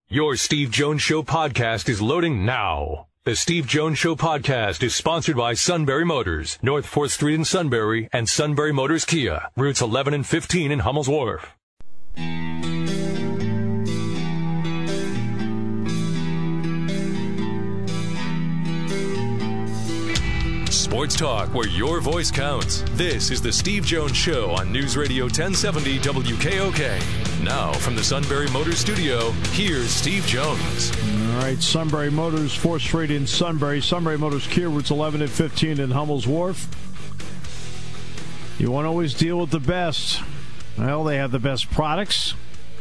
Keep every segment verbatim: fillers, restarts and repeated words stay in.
Your Steve Jones Show podcast is loading now. The Steve Jones Show podcast is sponsored by Sunbury Motors, North fourth Street in Sunbury, and Sunbury Motors Kia, routes eleven and fifteen in Hummel's Wharf. Sports talk where your voice counts. This is the Steve Jones Show on News Radio ten seventy W K O K. Now from the Sunbury Motors studio, here's Steve Jones. All right, Sunbury Motors, fourth Street in Sunbury. Sunbury Motors Kia, routes eleven and fifteen in Hummel's Wharf. You want to always deal with the best. Well, they have the best products,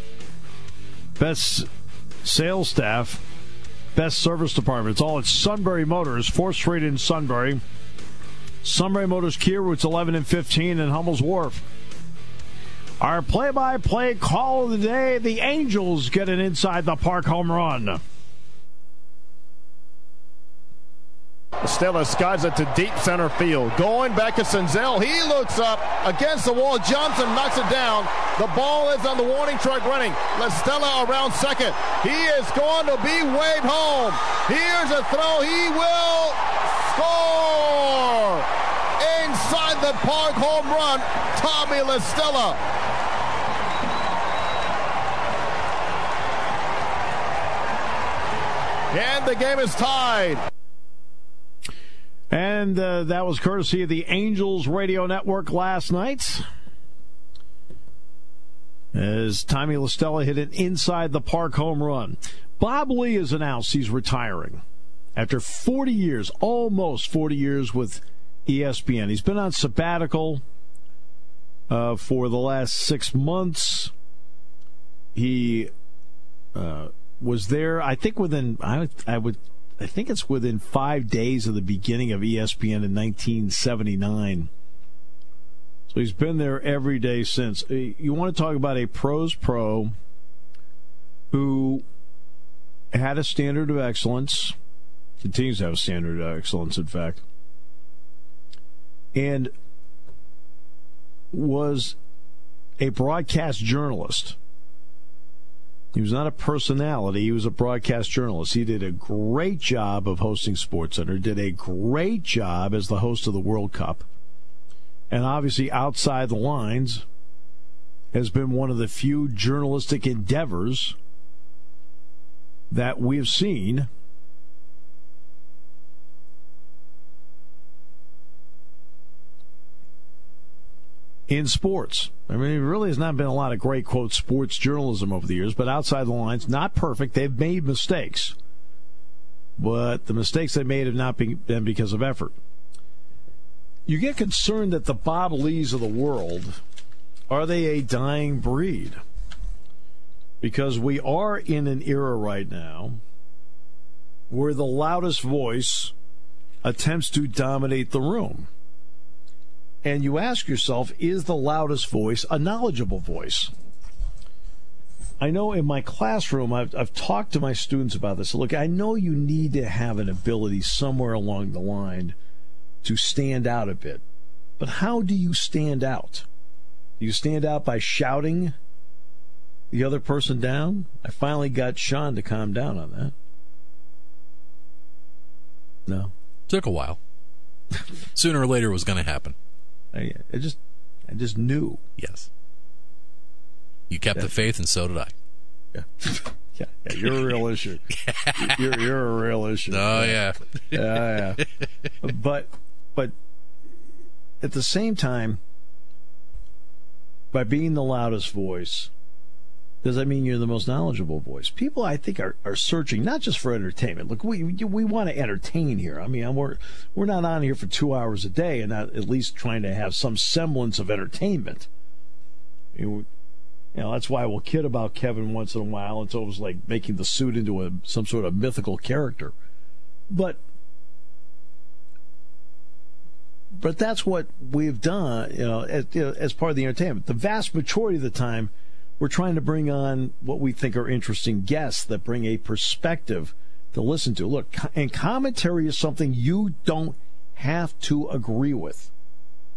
best sales staff, best service department. It's all at Sunbury Motors, fourth Street in Sunbury. Sunbury Motors Kia, routes eleven and fifteen in Hummel's Wharf. Our play-by-play call of the day, the Angels get an inside the park home run. Estella skies it to deep center field. Going back to Senzel. He looks up against the wall. Johnson knocks it down. The ball is on the warning track running. Estella around second. He is going to be waved home. Here's a throw. He will score. Inside the park home run, Tommy La Stella. And the game is tied. And uh, that was courtesy of the Angels Radio Network last night, as Tommy La Stella hit an inside the park home run. Bob Lee has announced he's retiring after forty years, almost forty years with E S P N. He's been on sabbatical uh, for the last six months. He uh, was there, I think, within I, I would. I think it's within five days of the beginning of E S P N in nineteen seventy-nine. So he's been there every day since. You want to talk about a pros pro who had a standard of excellence, continues to have a standard of excellence, in fact, and was a broadcast journalist. He was not a personality. He was a broadcast journalist. He did a great job of hosting SportsCenter, did a great job as the host of the World Cup, and obviously Outside the Lines has been one of the few journalistic endeavors that we've seen in sports. I mean, there really has not been a lot of great, quote, sports journalism over the years, but Outside the Lines, not perfect. They've made mistakes. But the mistakes they made have not been because of effort. You get concerned that the Bob Lees of the world, are they a dying breed? Because we are in an era right now where the loudest voice attempts to dominate the room. And you ask yourself, is the loudest voice a knowledgeable voice? I know in my classroom, I've, I've talked to my students about this. Look, I know you need to have an ability somewhere along the line to stand out a bit. But how do you stand out? Do you stand out by shouting the other person down? I finally got Sean to calm down on that. No. Took a while. Sooner or later it was going to happen. I, I just, I just knew. Yes. You kept yeah. the faith, and so did I. Yeah, yeah, yeah you're a real issue. You're, you're a real issue. Oh yeah, yeah, yeah. But, but at the same time, by being the loudest voice, does that mean you're the most knowledgeable voice? People, I think, are, are searching not just for entertainment. Look, we we want to entertain here. I mean, we're we're not on here for two hours a day and not at least trying to have some semblance of entertainment. You know, that's why we'll kid about Kevin once in a while. It's always like making the suit into a some sort of mythical character. But but that's what we've done, you know, as, you know, as part of the entertainment. The vast majority of the time, we're trying to bring on what we think are interesting guests that bring a perspective to listen to. Look, and commentary is something you don't have to agree with.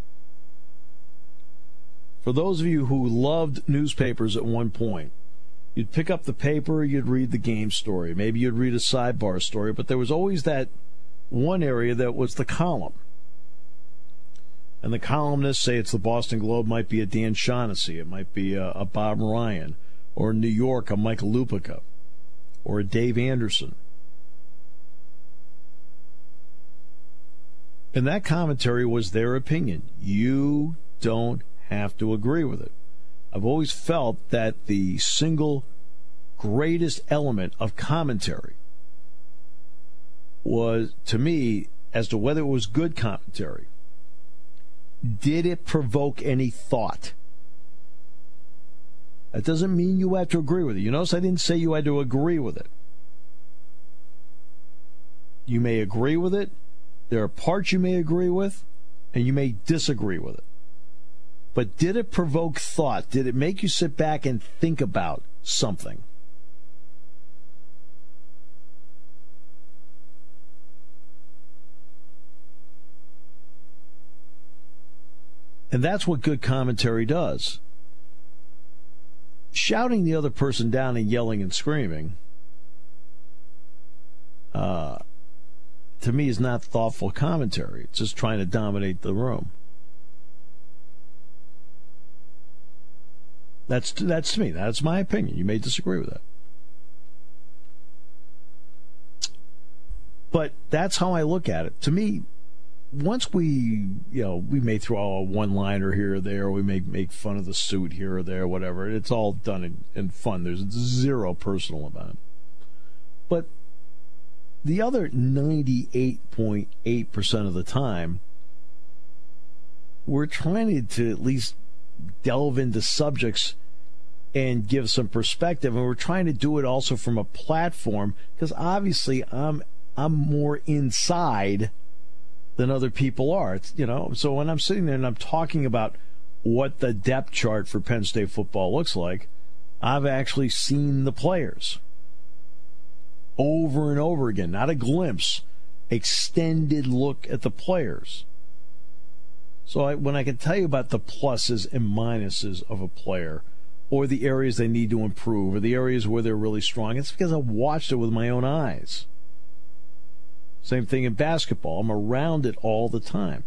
For those of you who loved newspapers at one point, You'd pick up the paper, you'd read the game story. Maybe you'd read a sidebar story, but there was always that one area that was the column. And the columnists, say it's the Boston Globe, might be a Dan Shaughnessy, it might be a, a Bob Ryan, or in New York, a Michael Lupica, or a Dave Anderson. And that commentary was their opinion. You don't have to agree with it. I've always felt that the single greatest element of commentary was, to me, as to whether it was good commentary, did it provoke any thought? That doesn't mean you have to agree with it. You notice I didn't say you had to agree with it. You may agree with it. There are parts you may agree with, and you may disagree with it. But did it provoke thought? Did it make you sit back and think about something? And that's what good commentary does. Shouting the other person down and yelling and screaming, uh, to me, is not thoughtful commentary. It's just trying to dominate the room. That's that's to me. That's my opinion. You may disagree with that. But that's how I look at it. To me, once we, you know, we may throw a one-liner here or there, or we may make fun of the suit here or there, whatever. It's all done in, in fun. There's zero personal about it. But the other ninety-eight point eight percent of the time, we're trying to at least delve into subjects and give some perspective, and we're trying to do it also from a platform, because obviously I'm I'm more inside than other people are. It's, you know, so when I'm sitting there and I'm talking about what the depth chart for Penn State football looks like, I've actually seen the players over and over again, not a glimpse, extended look at the players. So I, when I can tell you about the pluses and minuses of a player, or the areas they need to improve, or the areas where they're really strong, it's because I've watched it with my own eyes. Same thing in basketball. I'm around it all the time.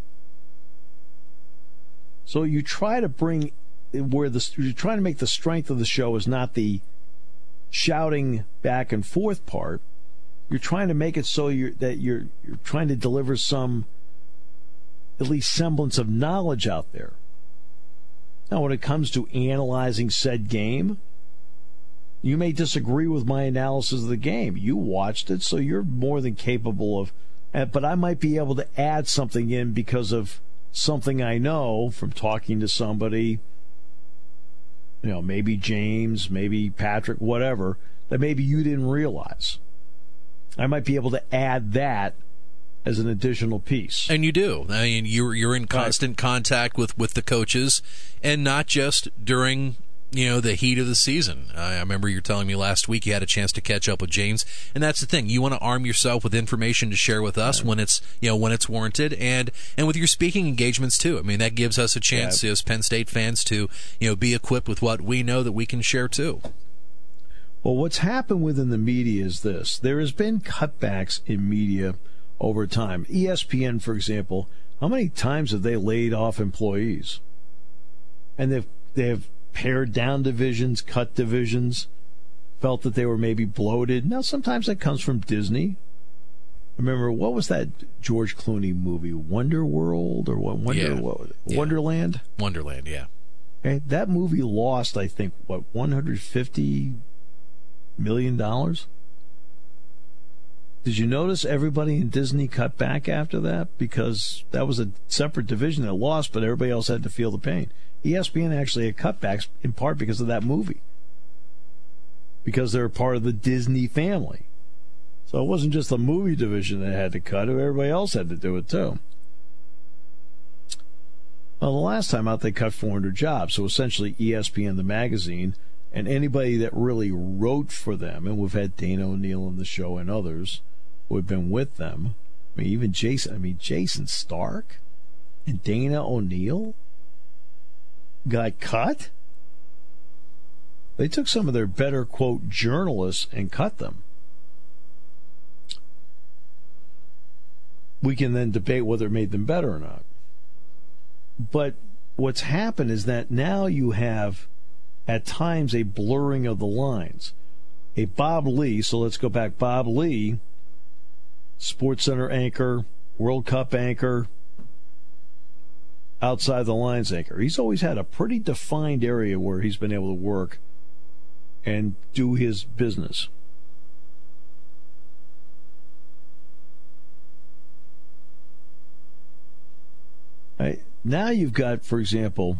So you try to bring where the you're trying to make the strength of the show is not the shouting back and forth part. You're trying to make it so you're that you're you're trying to deliver some at least semblance of knowledge out there. Now, when it comes to analyzing said game, you may disagree with my analysis of the game. You watched it, so you're more than capable of, but I might be able to add something in because of something I know from talking to somebody, you know, maybe James, maybe Patrick, whatever, that maybe you didn't realize. I might be able to add that as an additional piece. And you do. I mean, you're you're in constant right. contact with, with the coaches, and not just during, you know, the heat of the season. I remember you telling me last week you had a chance to catch up with James, and that's the thing. You want to arm yourself with information to share with us right. when it's, you know, when it's warranted, and and with your speaking engagements too. I mean, that gives us a chance yeah. as Penn State fans to, you know, be equipped with what we know that we can share too. Well, what's happened within the media is this. There has been cutbacks in media over time. E S P N, for example, how many times have they laid off employees? And they've they've pared down divisions, cut divisions, felt that they were maybe bloated. Now, sometimes that comes from Disney. Remember, what was that George Clooney movie, Wonder World or what? Wonder yeah. what? Yeah. Wonderland. Wonderland, yeah. Okay, that movie lost, I think, what, one hundred fifty million dollars. Did you notice everybody in Disney cut back after that? Because that was a separate division that lost, but everybody else had to feel the pain. E S P N actually had cutbacks in part because of that movie. Because they're part of the Disney family. So it wasn't just the movie division that had to cut, everybody else had to do it too. Well, the last time out they cut four hundred jobs, so essentially E S P N, the magazine, and anybody that really wrote for them, and we've had Dana O'Neill on the show and others who have been with them. I mean, even Jason, I mean, Jason Stark and Dana O'Neill got cut? They took some of their better, quote, journalists and cut them. We can then debate whether it made them better or not. But what's happened is that now you have, at times, a blurring of the lines. A Bob Lee, so let's go back, Bob Lee, SportsCenter anchor, World Cup anchor, outside the lines anchor. He's always had a pretty defined area where he's been able to work and do his business. Right. Now you've got, for example,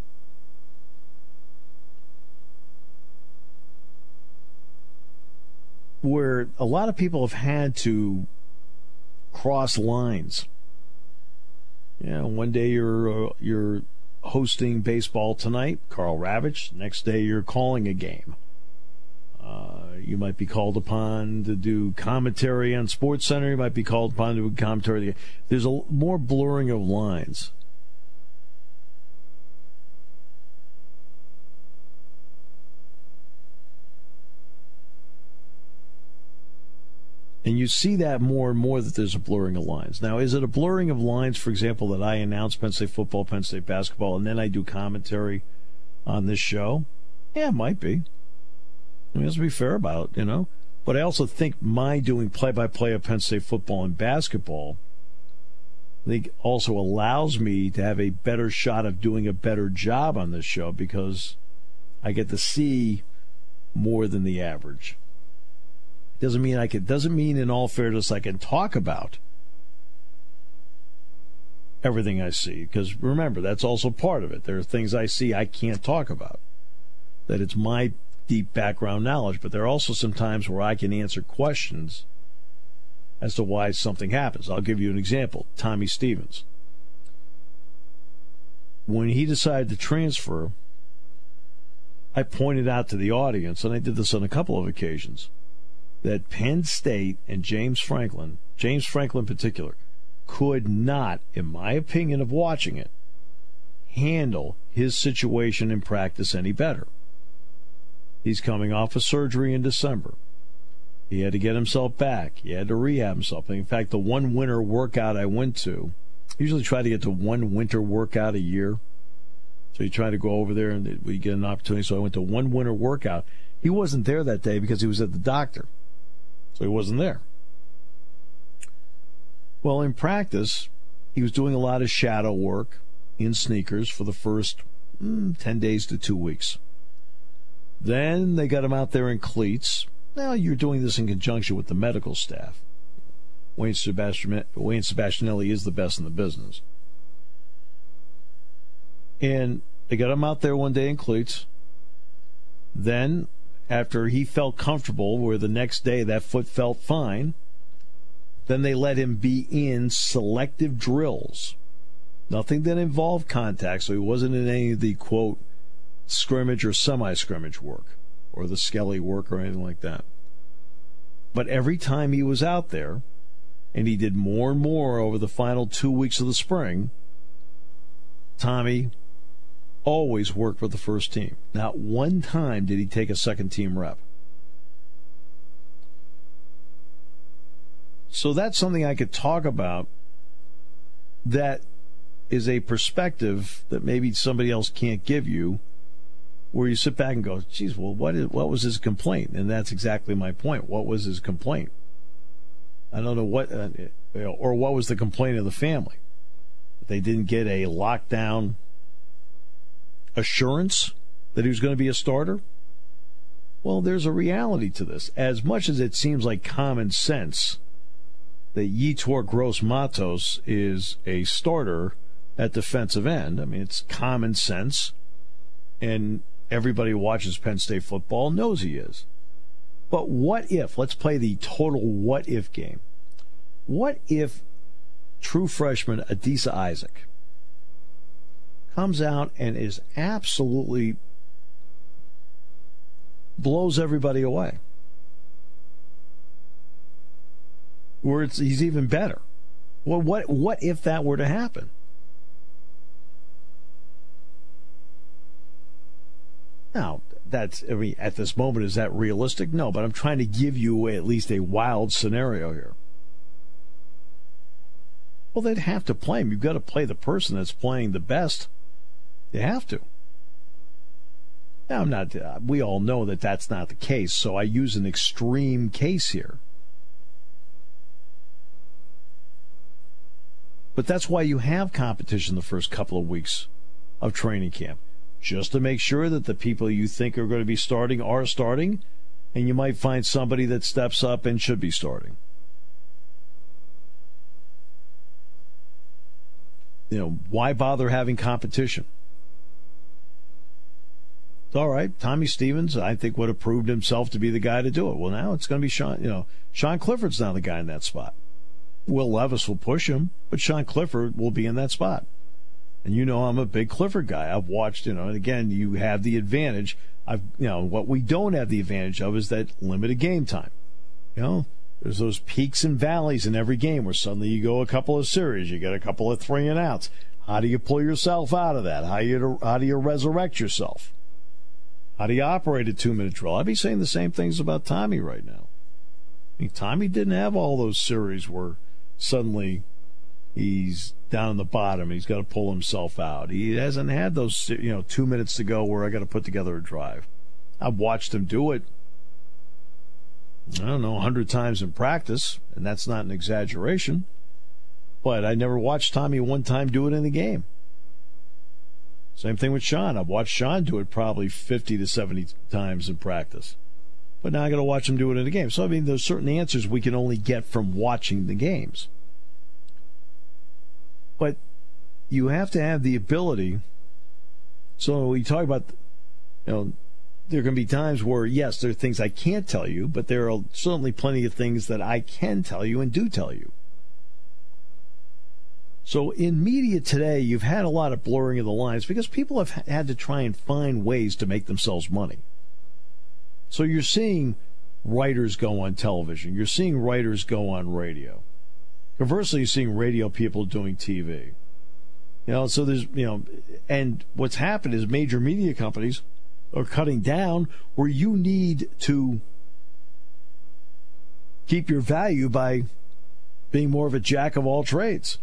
where a lot of people have had to cross lines. You know, one day you're uh, you're hosting Baseball Tonight, Carl Ravitch. Next day you're calling a game. Uh, you might be called upon to do commentary on SportsCenter. You might be called upon to do commentary. There's a more blurring of lines. And you see that more and more, that there's a blurring of lines. Now, is it a blurring of lines, for example, that I announce Penn State football, Penn State basketball, and then I do commentary on this show? Yeah, it might be. I mean, let's be fair about it, you know. But I also think my doing play-by-play of Penn State football and basketball, I think, also allows me to have a better shot of doing a better job on this show because I get to see more than the average. Doesn't mean I can. Doesn't mean, in all fairness, I can talk about everything I see. Because remember, that's also part of it. There are things I see I can't talk about. That it's my deep background knowledge, but there are also some times where I can answer questions as to why something happens. I'll give you an example. Tommy Stevens. When he decided to transfer, I pointed out to the audience, and I did this on a couple of occasions, that Penn State and James Franklin, James Franklin in particular, could not, in my opinion of watching it, handle his situation in practice any better. He's coming off a surgery in December. He had to get himself back. He had to rehab himself. In fact, the one winter workout I went to, I usually try to get to one winter workout a year. So you try to go over there and we get an opportunity. So I went to one winter workout. He wasn't there that day because he was at the doctor. So he wasn't there. Well, in practice, he was doing a lot of shadow work in sneakers for the first mm, ten days to two weeks. Then they got him out there in cleats. Now, you're doing this in conjunction with the medical staff. Wayne Sebastian, Wayne Sebastianelli is the best in the business. And they got him out there one day in cleats. Then, after he felt comfortable, where the next day that foot felt fine, then they let him be in selective drills. Nothing that involved contact, so he wasn't in any of the, quote, scrimmage or semi-scrimmage work, or the skelly work or anything like that. But every time he was out there, and he did more and more over the final two weeks of the spring, Tommy always worked with the first team. Not one time did he take a second team rep. So that's something I could talk about that is a perspective that maybe somebody else can't give you, where you sit back and go, geez, well, what is, what was his complaint? And that's exactly my point. What was his complaint? I don't know what, uh, or what was the complaint of the family? They didn't get a lockdown assurance that he was going to be a starter? Well, there's a reality to this. As much as it seems like common sense that Yetur Gross-Matos is a starter at defensive end, I mean, it's common sense, and everybody who watches Penn State football knows he is. But what if, let's play the total what if game. What if true freshman Adisa Isaac comes out and is absolutely blows everybody away? Where it's, he's even better. Well, what what if that were to happen? Now, that's, I mean, at this moment, is that realistic? No, but I'm trying to give you at least a wild scenario here. Well, they'd have to play him. You've got to play the person that's playing the best. You have to. Now, I'm not, uh, we all know that that's not the case, so I use an extreme case here. But that's why you have competition the first couple of weeks of training camp, just to make sure that the people you think are going to be starting are starting, and you might find somebody that steps up and should be starting. You know, why bother having competition? It's all right. Tommy Stevens, I think, would have proved himself to be the guy to do it. Well, now it's going to be Sean, you know, Sean Clifford's now the guy in that spot. Will Levis will push him, but Sean Clifford will be in that spot. And you know I'm a big Clifford guy. I've watched, you know, and again, you have the advantage. I've, you know, what we don't have the advantage of is that limited game time. You know, there's those peaks and valleys in every game where suddenly you go a couple of series, you get a couple of three and outs. How do you pull yourself out of that? How you how do you resurrect yourself? How do you operate a two-minute drill? I'd be saying the same things about Tommy right now. I mean, Tommy didn't have all those series where suddenly he's down in the bottom. He's got to pull himself out. He hasn't had those, you know, two minutes to go where I got to put together a drive. I've watched him do it, I don't know, a hundred times in practice, and that's not an exaggeration. But I never watched Tommy one time do it in the game. Same thing with Sean. I've watched Sean do it probably fifty to seventy times in practice. But now I got to watch him do it in the game. So, I mean, there's certain answers we can only get from watching the games. But you have to have the ability. So we talk about, you know, there are going to be times where, yes, there are things I can't tell you, but there are certainly plenty of things that I can tell you and do tell you. So in media today, you've had a lot of blurring of the lines because people have had to try and find ways to make themselves money. So you're seeing writers go on television. You're seeing writers go on radio. Conversely, you're seeing radio people doing T V. You know, so there's, you know, and what's happened is major media companies are cutting down where you need to keep your value by being more of a jack of all trades.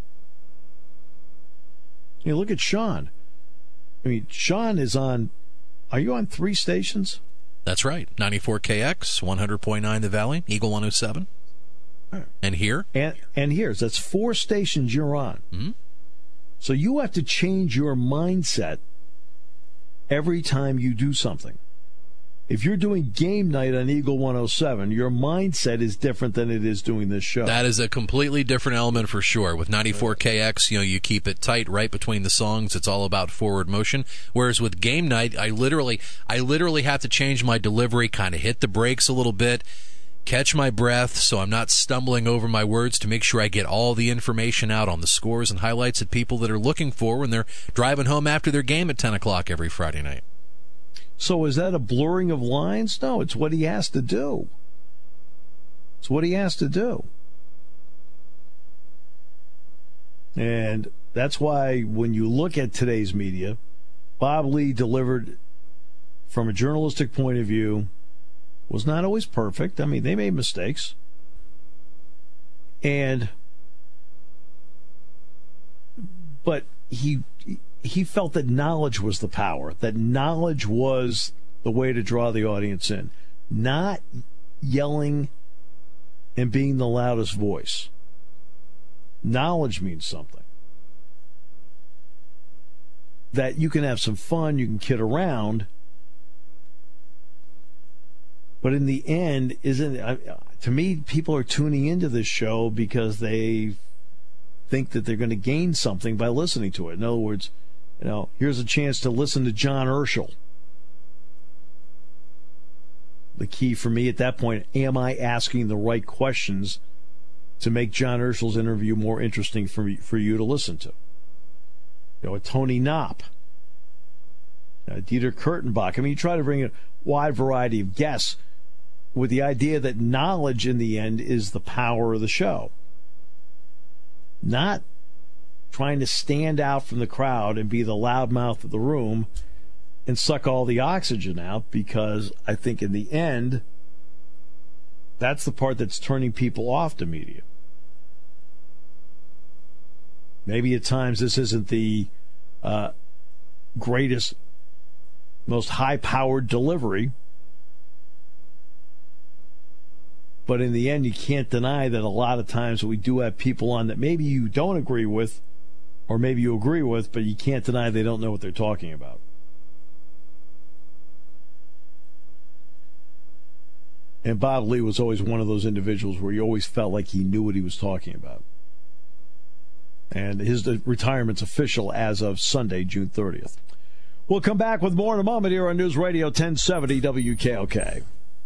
You know, look at Sean. I mean, Sean is on, are you on three stations? That's right. ninety-four K X, one hundred point nine The Valley, Eagle one oh seven. Right. And here? And, and here. So that's four stations you're on. Mm-hmm. So you have to change your mindset every time you do something. If you're doing game night on Eagle one oh seven, your mindset is different than it is doing this show. That is a completely different element for sure. With ninety-four K X, you know, you keep it tight right between the songs. It's all about forward motion. Whereas with game night, I literally, I literally have to change my delivery, kind of hit the brakes a little bit, catch my breath so I'm not stumbling over my words to make sure I get all the information out on the scores and highlights that people that are looking for when they're driving home after their game at ten o'clock every Friday night. So is that a blurring of lines? No, it's what he has to do. It's what he has to do. And that's why when you look at today's media, Bob Lee delivered from a journalistic point of view was not always perfect. I mean, they made mistakes. And but he he felt that knowledge was the power, that knowledge was the way to draw the audience in, not yelling and being the loudest voice. Knowledge means something. That you can have some fun, you can kid around, but in the end, isn't to me, people are tuning into this show because they think that they're going to gain something by listening to it. In other words, you know, here's a chance to listen to John Urschel. The key for me at that point, am I asking the right questions to make John Urschel's interview more interesting for for you to listen to? You know, a Tony Knopp, uh, Dieter Kurtenbach. I mean, you try to bring a wide variety of guests with the idea that knowledge in the end is the power of the show. Not trying to stand out from the crowd and be the loudmouth of the room and suck all the oxygen out, because I think in the end, that's the part that's turning people off to media. Maybe at times this isn't the uh, greatest, most high-powered delivery, but in the end, you can't deny that a lot of times we do have people on that maybe you don't agree with, or maybe you agree with, but you can't deny they don't know what they're talking about. And Bob Lee was always one of those individuals where you always felt like he knew what he was talking about. And his retirement's official as of Sunday, June thirtieth. We'll come back with more in a moment here on News Radio ten seventy W K L K.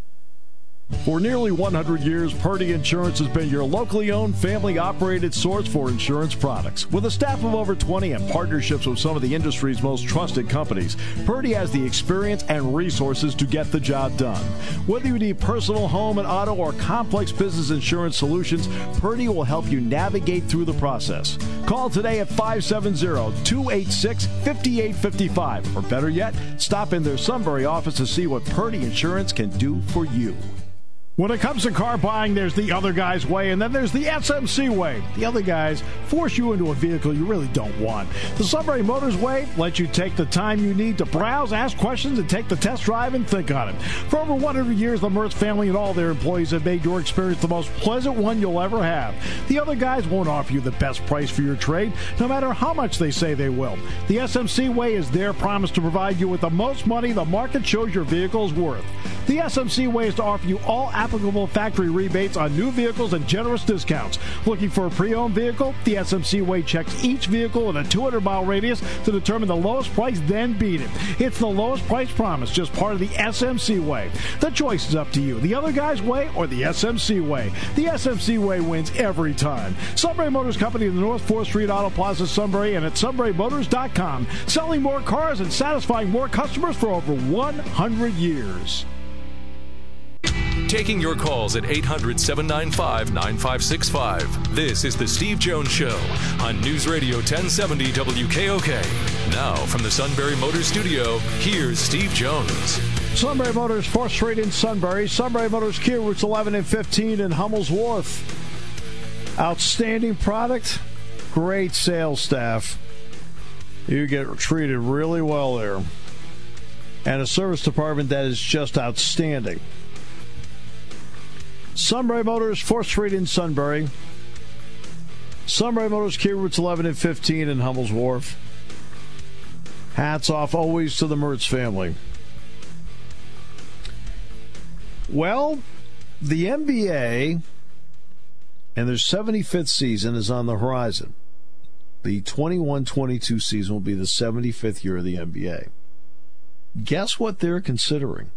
For nearly one hundred years, Purdy Insurance has been your locally owned, family-operated source for insurance products. With a staff of over twenty and partnerships with some of the industry's most trusted companies, Purdy has the experience and resources to get the job done. Whether you need personal, home, and auto, or complex business insurance solutions, Purdy will help you navigate through the process. Call today at five seven zero, two eight six, five eight five five, or better yet, stop in their Sunbury office to see what Purdy Insurance can do for you. When it comes to car buying, there's the other guy's way, and then there's the S M C way. The other guys force you into a vehicle you really don't want. The Sunbury Motors way lets you take the time you need to browse, ask questions, and take the test drive and think on it. For over one hundred years, the Mertz family and all their employees have made your experience the most pleasant one you'll ever have. The other guys won't offer you the best price for your trade, no matter how much they say they will. The S M C way is their promise to provide you with the most money the market shows your vehicle is worth. The S M C way is to offer you all applicable factory rebates on new vehicles and generous discounts. Looking for a pre-owned vehicle? The S M C way checks each vehicle in a two hundred mile radius to determine the lowest price, then beat it. It's the lowest price promise, just part of the S M C way. The choice is up to you. The other guy's way or the S M C way. The S M C way wins every time. Sunbury Motors Company in the North fourth Street Auto Plaza, Sunbury, and at sunbury motors dot com. Selling more cars and satisfying more customers for over one hundred years. Taking your calls at eight hundred, seven nine five, nine five six five. This is The Steve Jones Show on News Radio ten seventy W K O K. Now, from the Sunbury Motors Studio, here's Steve Jones. Sunbury Motors, fourth Street in Sunbury. Sunbury Motors Kia, routes eleven and fifteen in Hummel's Wharf. Outstanding product, great sales staff. You get treated really well there. And a service department that is just outstanding. Sunbury Motors, fourth Street in Sunbury. Sunbury Motors, Kia, routes eleven and fifteen in Hummel's Wharf. Hats off always to the Mertz family. Well, the N B A and their seventy-fifth season is on the horizon. The twenty-one twenty-two season will be the seventy-fifth year of the N B A. Guess what they're considering?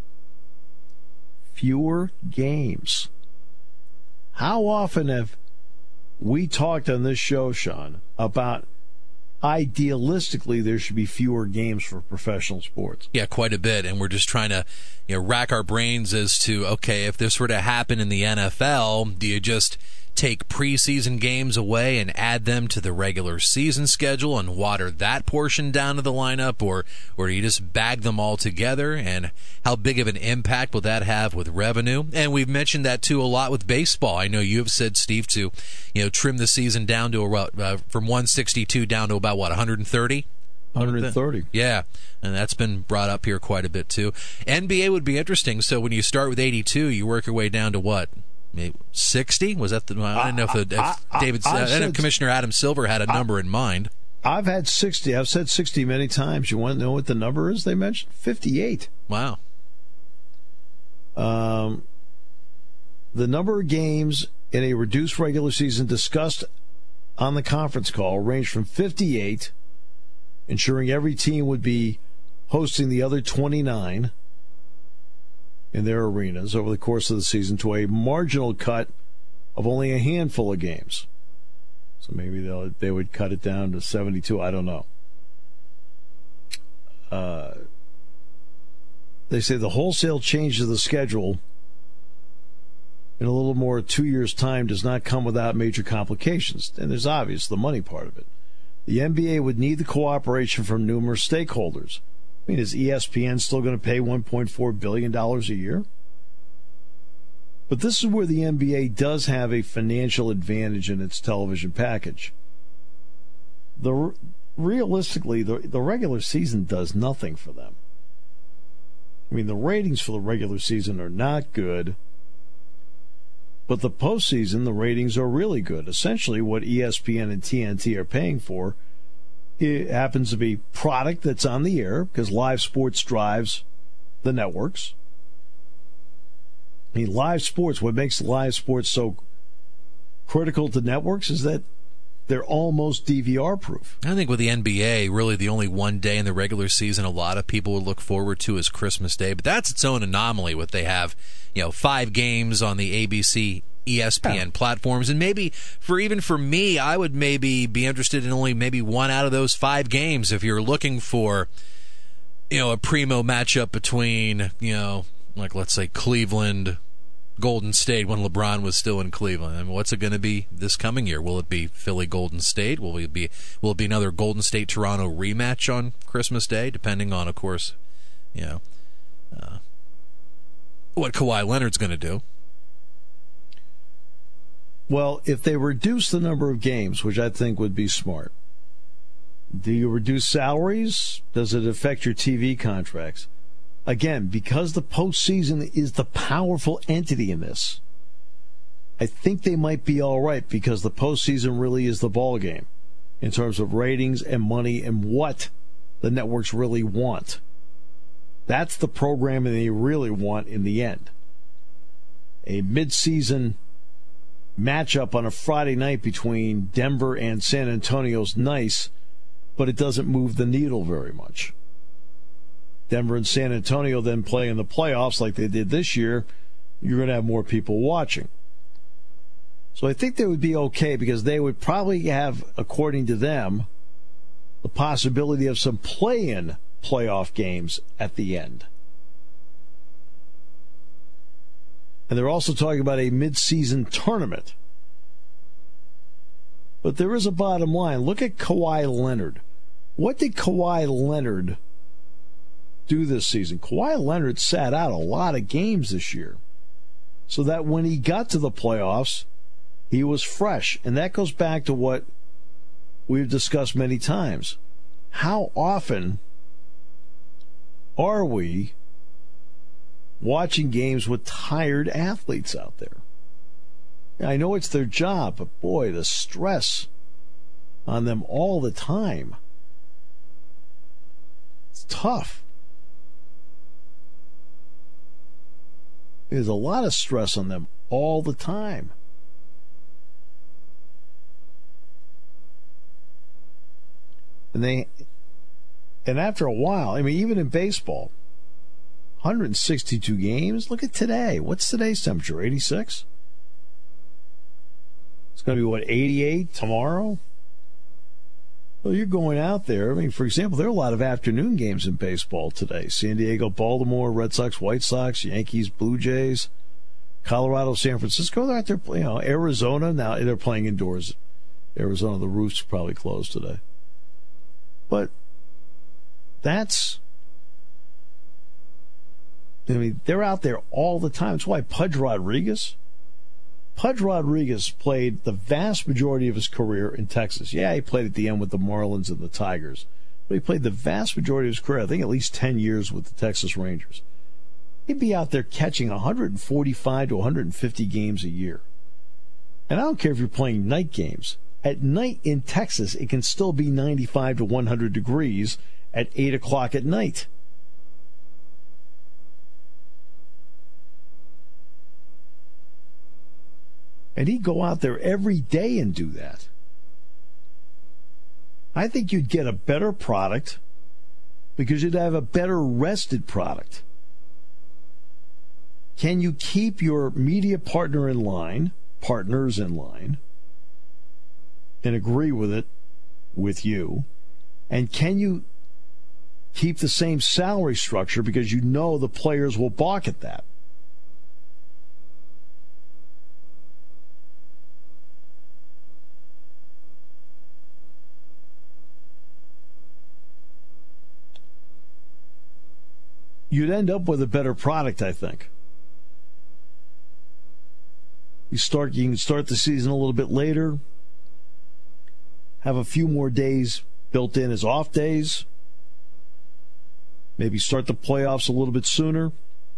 Fewer games. How often have we talked on this show, Sean, about idealistically there should be fewer games for professional sports? Yeah, quite a bit. And we're just trying to, you know, rack our brains as to, okay, if this were to happen in the N F L, do you just take preseason games away and add them to the regular season schedule and water that portion down to the lineup, or or do you just bag them all together? And how big of an impact will that have with revenue? And we've mentioned that too a lot with baseball. I know you have said, Steve, to you know trim the season down to a, uh, from one sixty-two down to about what, one hundred thirty? one hundred thirty. Yeah, and that's been brought up here quite a bit too. N B A would be interesting. So when you start with eighty-two, you work your way down to what? Maybe sixty? Was that the? I don't know if, the, if I, I, David, I, I, I don't know if Commissioner Adam Silver had a number I, in mind. I've had sixty. I've said sixty many times. You want to know what the number is? They mentioned fifty-eight. Wow. Um, the number of games in a reduced regular season discussed on the conference call ranged from fifty-eight, ensuring every team would be hosting the other twenty-nine in their arenas over the course of the season, to a marginal cut of only a handful of games. So maybe they they would cut it down to seventy-two. I don't know. Uh, they say the wholesale change to the schedule in a little more two years' time does not come without major complications. And there's obvious the money part of it. The N B A would need the cooperation from numerous stakeholders. I mean, is E S P N still going to pay one point four billion dollars a year? But this is where the N B A does have a financial advantage in its television package. The realistically, the, the regular season does nothing for them. I mean, the ratings for the regular season are not good, but the postseason, the ratings are really good. Essentially, what E S P N and T N T are paying for, it happens to be product that's on the air, because live sports drives the networks. I mean, live sports, what makes live sports so critical to networks is that they're almost D V R proof. I think with the N B A, really the only one day in the regular season a lot of people would look forward to is Christmas Day, but that's its own anomaly. What they have, you know, five games on the A B C, E S P N yeah. platforms, and maybe for even for me, I would maybe be interested in only maybe one out of those five games if you're looking for, you know, a primo matchup between, you know, like let's say Cleveland, Golden State when LeBron was still in Cleveland. I mean, what's it going to be this coming year? Will it be Philly Golden State? Will it be will it be another Golden State Toronto rematch on Christmas Day? Depending on, of course, you know, uh, what Kawhi Leonard's going to do. Well, if they reduce the number of games, which I think would be smart, do you reduce salaries? Does it affect your T V contracts? Again, because the postseason is the powerful entity in this, I think they might be all right because the postseason really is the ball game in terms of ratings and money and what the networks really want. That's the programming they really want in the end. A mid-season matchup on a Friday night between Denver and San Antonio's nice, but it doesn't move the needle very much. Denver and San Antonio then play in the playoffs like they did this year, you're going to have more people watching. So I think they would be okay because they would probably have, according to them, the possibility of some play-in playoff games at the end. And they're also talking about a mid-season tournament. But there is a bottom line. Look at Kawhi Leonard. What did Kawhi Leonard do this season? Kawhi Leonard sat out a lot of games this year, so that when he got to the playoffs, he was fresh. And that goes back to what we've discussed many times. How often are we watching games with tired athletes out there? I know it's their job, but boy, the stress on them all the time. It's tough. There's a lot of stress on them all the time. And they, and after a while, I mean, even in baseball, one hundred sixty-two games. Look at today. What's today's temperature? eighty-six? It's going to be, what, eighty-eight tomorrow? Well, you're going out there. I mean, for example, there are a lot of afternoon games in baseball today. San Diego, Baltimore, Red Sox, White Sox, Yankees, Blue Jays, Colorado, San Francisco. They're out there, you know, Arizona. Now they're playing indoors. Arizona, the roof's probably closed today. But that's, I mean, they're out there all the time. That's why Pudge Rodriguez, Pudge Rodriguez played the vast majority of his career in Texas. Yeah, he played at the end with the Marlins and the Tigers, but he played the vast majority of his career, I think at least ten years with the Texas Rangers. He'd be out there catching one forty-five to one fifty games a year. And I don't care if you're playing night games. At night in Texas, it can still be ninety-five to one hundred degrees at eight o'clock at night. And he'd go out there every day and do that. I think you'd get a better product because you'd have a better rested product. Can you keep your media partner in line, partners in line, and agree with it with you? And can you keep the same salary structure because you know the players will balk at that? you'd end up with a better product, I think. You start, you can start the season a little bit later, have a few more days built in as off days, maybe start the playoffs a little bit sooner.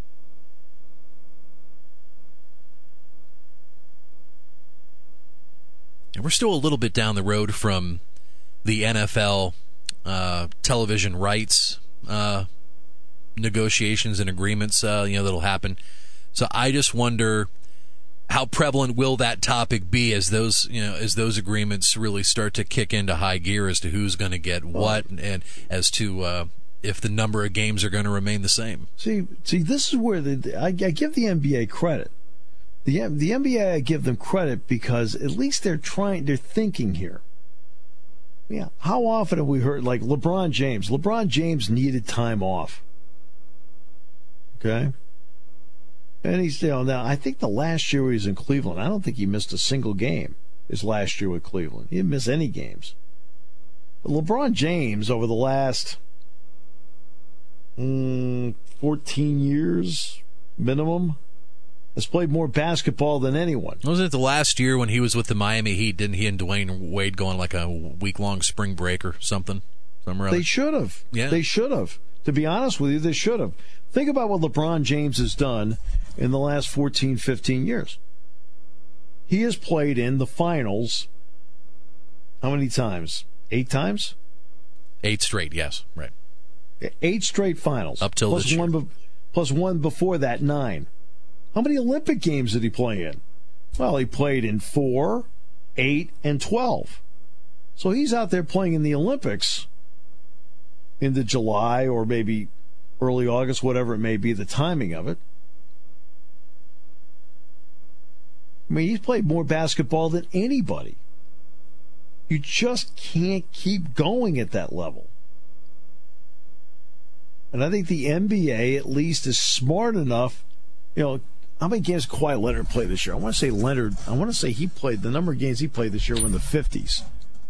And we're still a little bit down the road from the N F L uh, television rights uh, negotiations and agreements, uh, you know, that'll happen. So I just wonder how prevalent will that topic be as those, you know, as those agreements really start to kick into high gear as to who's going to get what, and, and as to uh, if the number of games are going to remain the same. See, see, this is where the I, I give the N B A credit. The the N B A, I give them credit because at least they're trying, they're thinking here. Yeah, how often have we heard, like LeBron James? LeBron James needed time off. Okay? And he's, you know, now I think the last year he was in Cleveland, I don't think he missed a single game his last year with Cleveland. He didn't miss any games. But LeBron James, over the last mm, fourteen years minimum, has played more basketball than anyone. Wasn't it the last year when he was with the Miami Heat? Didn't he and Dwayne Wade go on like a week-long spring break or something? Somewhere they should have. Yeah. They should have. To be honest with you, they should have. Think about what LeBron James has done in the last fourteen, fifteen years. He has played in the finals how many times? Eight times? Eight straight, yes. Right. Eight straight finals. Up till plus this year. one be- plus one before that, nine. How many Olympic games did he play in? Well, he played in four, eight, and twelve. So he's out there playing in the Olympics into July or maybe early August, whatever it may be, the timing of it. I mean, he's played more basketball than anybody. You just can't keep going at that level. And I think the N B A at least is smart enough, you know. How many games did Kawhi Leonard play this year? I want to say Leonard, I want to say he played, the number of games he played this year were in the fifties.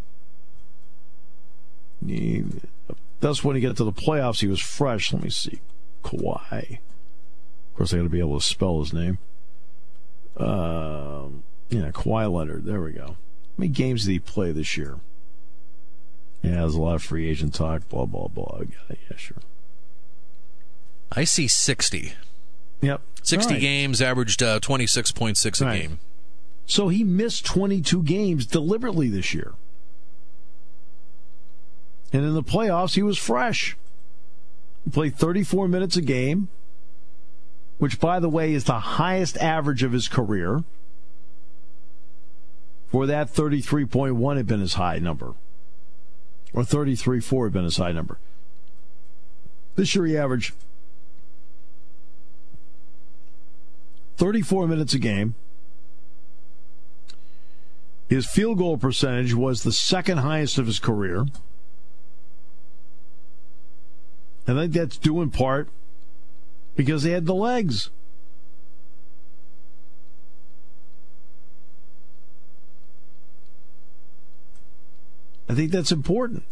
He, that's when he got to the playoffs, he was fresh. Let me see. Kawhi. Of course, I got to be able to spell his name. Um, yeah, Kawhi Leonard. There we go. How many games did he play this year? Yeah, there's a lot of free agent talk, blah, blah, blah. Yeah, sure. I see sixty. Yep. sixty right. games, averaged uh, twenty-six point six a right. game. So he missed twenty-two games deliberately this year. And in the playoffs, he was fresh. He played thirty-four minutes a game, which, by the way, is the highest average of his career. For that, thirty-three point one had been his high number. Or thirty-three point four had been his high number. This year he averaged thirty-four minutes a game. His field goal percentage was the second highest of his career. I think that's due in part because they had the legs. I think that's important.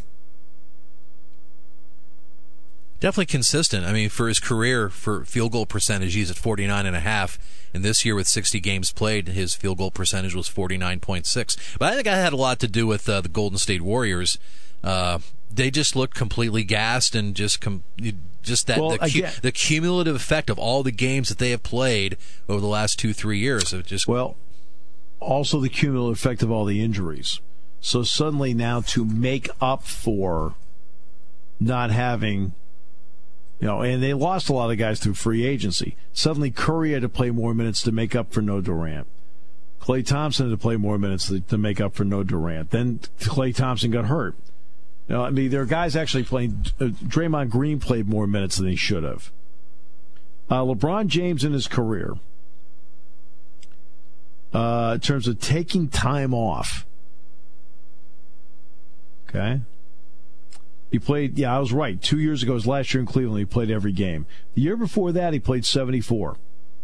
Definitely consistent. I mean, for his career, for field goal percentage, he's at forty-nine and a half. And this year, with sixty games played, his field goal percentage was forty-nine point six. But I think that had a lot to do with uh, the Golden State Warriors. Uh, they just looked completely gassed and just com- just that well, the, cu- again, the cumulative effect of all the games that they have played over the last two, three years. It just well, also the cumulative effect of all the injuries. So suddenly now to make up for not having, you know, and they lost a lot of guys through free agency. Suddenly Curry had to play more minutes to make up for no Durant. Klay Thompson had to play more minutes to, to make up for no Durant. Then Klay Thompson got hurt. You know, I mean, there are guys actually playing. Uh, Draymond Green played more minutes than he should have. Uh, LeBron James in his career, uh, in terms of taking time off, okay? He played, yeah, I was right. Two years ago, his last year in Cleveland, he played every game. The year before that, he played seventy-four.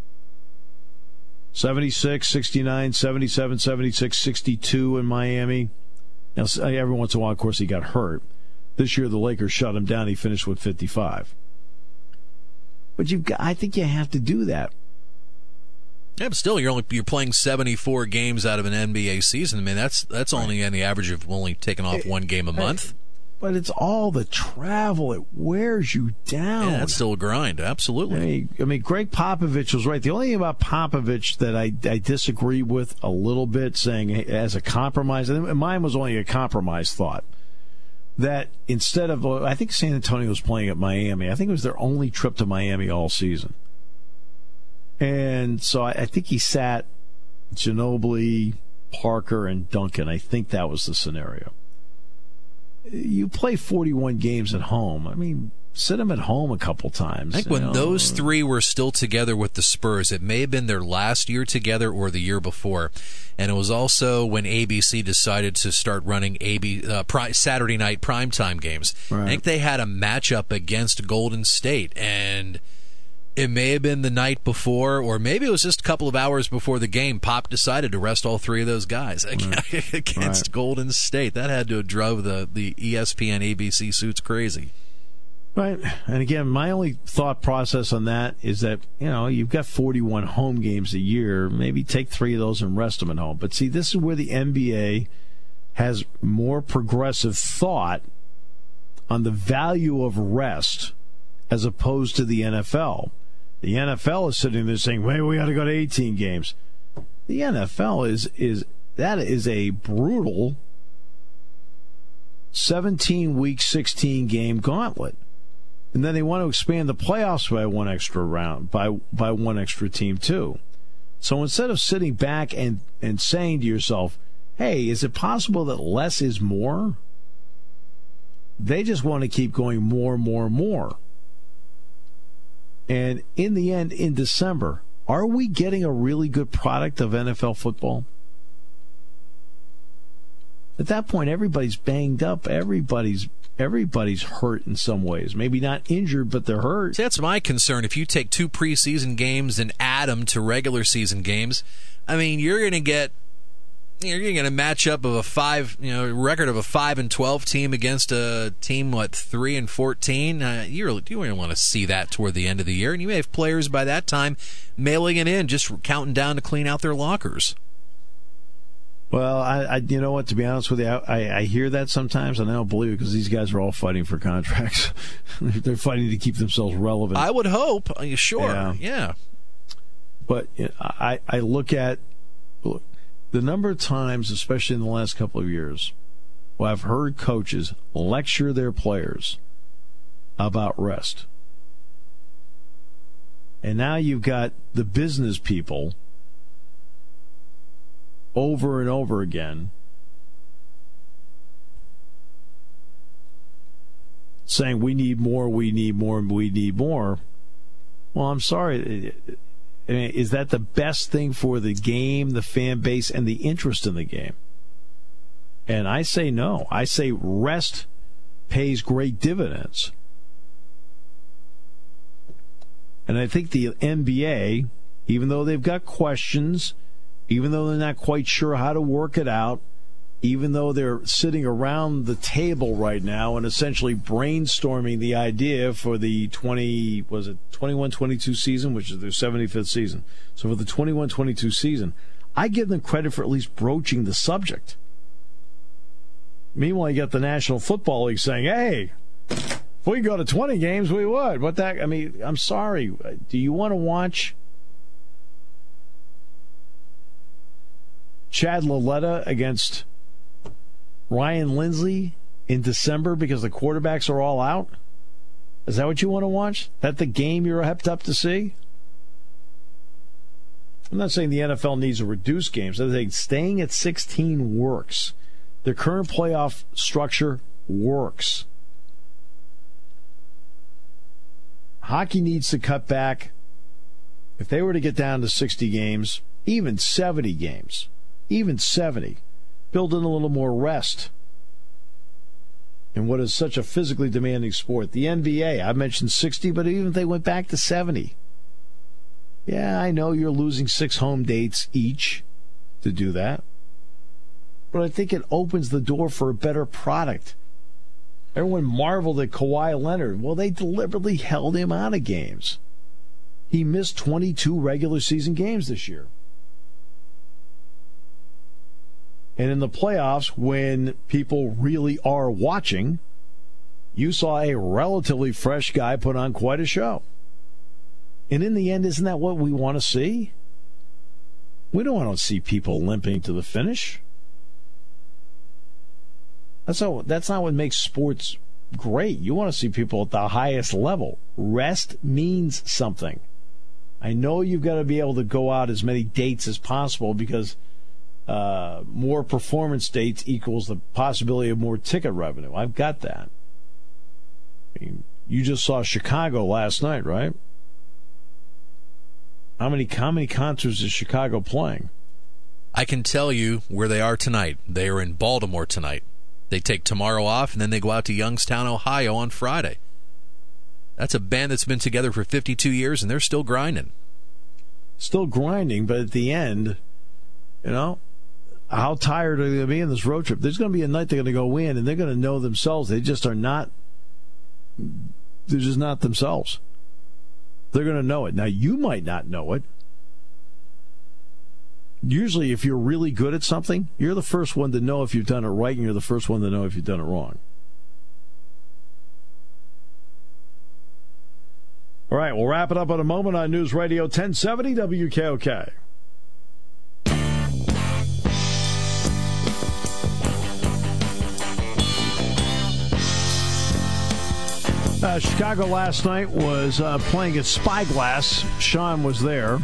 seventy-six, sixty-nine, seventy-seven, seventy-six, sixty-two in Miami. Now, every once in a while, of course, he got hurt. This year, the Lakers shut him down. He finished with fifty-five. But you've got, I think you have to do that. Yeah, but still, you're only you're playing seventy-four games out of an N B A season. I mean, that's that's only on the average of only taking off one game a month. But it's all the travel. It wears you down. Yeah, that's still a grind. Absolutely. I mean, I mean, Greg Popovich was right. The only thing about Popovich that I, I disagree with a little bit, saying as a compromise, and mine was only a compromise thought, that instead of, I think San Antonio was playing at Miami. I think it was their only trip to Miami all season. And so I, I think he sat Ginobili, Parker, and Duncan. I think that was the scenario. You play forty-one games at home. I mean, sit them at home a couple times. I think when know. those three were still together with the Spurs, it may have been their last year together or the year before. And it was also when A B C decided to start running A B, uh, pri- Saturday night primetime games. Right. I think they had a matchup against Golden State, and it may have been the night before, or maybe it was just a couple of hours before the game. Pop decided to rest all three of those guys right. against right. Golden State. That had to have drove the, the E S P N A B C suits crazy. Right. And again, my only thought process on that is that, you know, you've got forty-one home games a year. Maybe take three of those and rest them at home. But see, this is where the N B A has more progressive thought on the value of rest as opposed to the N F L. The N F L is sitting there saying, "Wait, we got to go to eighteen games." The N F L is is that is a brutal seventeen-week, sixteen-game gauntlet, and then they want to expand the playoffs by one extra round, by by one extra team too. So instead of sitting back and and saying to yourself, "Hey, is it possible that less is more?" They just want to keep going more, more, more. And in the end, in December, are we getting a really good product of N F L football? At that point, everybody's banged up. Everybody's everybody's hurt in some ways. Maybe not injured, but they're hurt. See, that's my concern. If you take two preseason games and add them to regular season games, I mean, you're going to get you're going to get a matchup of a five, you know, record of a five and twelve team against a team what three and fourteen. Uh, you really you really want to see that toward the end of the year, and you may have players by that time mailing it in, just counting down to clean out their lockers. Well, I, I you know what? To be honest with you, I, I hear that sometimes, and I don't believe it because these guys are all fighting for contracts. They're fighting to keep themselves relevant. I would hope. Sure, yeah. yeah. But you know, I I look at. Look, the number of times, especially in the last couple of years, where I've heard coaches lecture their players about rest. And now you've got the business people over and over again saying, we need more, we need more, we need more. Well, I'm sorry. I mean, is that the best thing for the game, the fan base, and the interest in the game? And I say no. I say rest pays great dividends. And I think the N B A, even though they've got questions, even though they're not quite sure how to work it out, even though they're sitting around the table right now and essentially brainstorming the idea for the twenty was it twenty-one twenty-two season, which is their seventy-fifth season. So for the twenty-one twenty-two season, I give them credit for at least broaching the subject. Meanwhile, you got the National Football League saying, "Hey, if we go to twenty games, we would." What that? I mean, I'm sorry. Do you want to watch Chad Laletta against Ryan Lindsley in December because the quarterbacks are all out? Is that what you want to watch? That the game you're hyped up to see? I'm not saying the N F L needs to reduce games. I'm saying staying at sixteen works. The current playoff structure works. Hockey needs to cut back. If they were to get down to sixty games, even seventy games, even seventy, build in a little more rest in what is such a physically demanding sport. The N B A, I mentioned sixty, but even if they went back to seventy, yeah, I know you're losing six home dates each to do that, but I think it opens the door for a better product. Everyone marveled at Kawhi Leonard. Well, they deliberately held him out of games. He missed twenty-two regular season games this year. And in the playoffs, when people really are watching, you saw a relatively fresh guy put on quite a show. And in the end, isn't that what we want to see? We don't want to see people limping to the finish. That's not, that's not what makes sports great. You want to see people at the highest level. Rest means something. I know you've got to be able to go out as many dates as possible because uh, more performance dates equals the possibility of more ticket revenue. I've got that. I mean, you just saw Chicago last night, right? How many, how many concerts is Chicago playing? I can tell you where they are tonight. They are in Baltimore tonight. They take tomorrow off, and then they go out to Youngstown, Ohio on Friday. That's a band that's been together for fifty-two years, and they're still grinding. Still grinding, but at the end, you know, how tired are they going to be in this road trip? There's going to be a night they're going to go in, and they're going to know themselves. They just are not, they're just not themselves. They're going to know it. Now, you might not know it. Usually, if you're really good at something, you're the first one to know if you've done it right, and you're the first one to know if you've done it wrong. All right, we'll wrap it up in a moment on News Radio ten seventy W K O K. Uh, Chicago last night was uh, playing at Spyglass. Sean was there.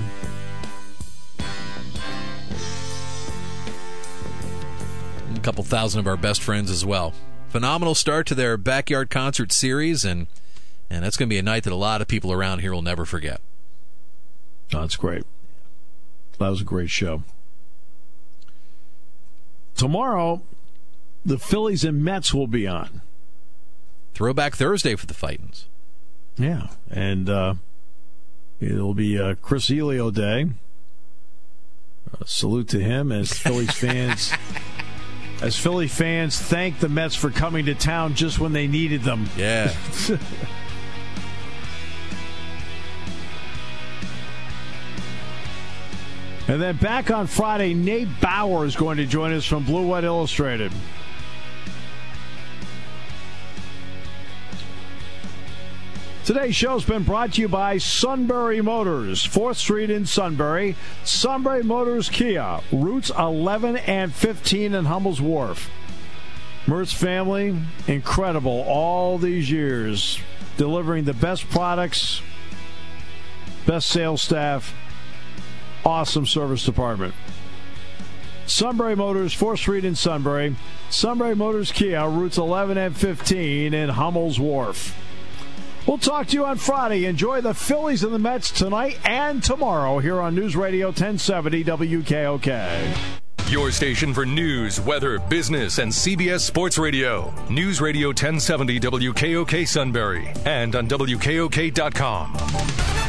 A couple thousand of our best friends as well. Phenomenal start to their backyard concert series, and and that's going to be a night that a lot of people around here will never forget. Oh, that's great. That was a great show. Tomorrow, the Phillies and Mets will be on. Throwback Thursday for the Fightins. Yeah, and uh, it'll be uh, Chris Elio Day. Uh, salute to him as Phillies fans. As Philly fans thank the Mets for coming to town just when they needed them. Yeah. And then back on Friday, Nate Bauer is going to join us from Blue White Illustrated. Today's show's been brought to you by Sunbury Motors, fourth Street in Sunbury. Sunbury Motors Kia, routes eleven and fifteen in Hummel's Wharf. Mertz family, incredible all these years, delivering the best products, best sales staff, awesome service department. Sunbury Motors, fourth Street in Sunbury. Sunbury Motors Kia, routes eleven and fifteen in Hummel's Wharf. We'll talk to you on Friday. Enjoy the Phillies and the Mets tonight and tomorrow here on News Radio ten seventy W K O K. Your station for news, weather, business, and C B S Sports Radio. News Radio ten seventy W K O K Sunbury and on W K O K dot com.